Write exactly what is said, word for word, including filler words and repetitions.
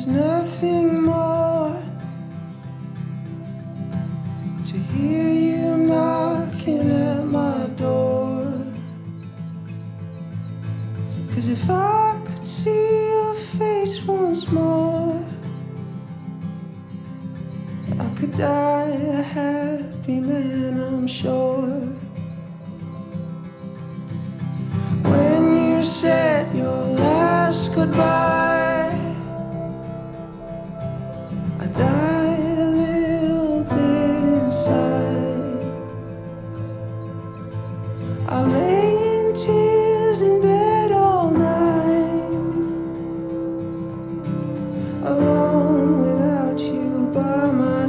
There's nothing more to hear you knocking at my door. 'Cause if I could see your face once more, I could die a happy man, I'm sure. When you said your last goodbye,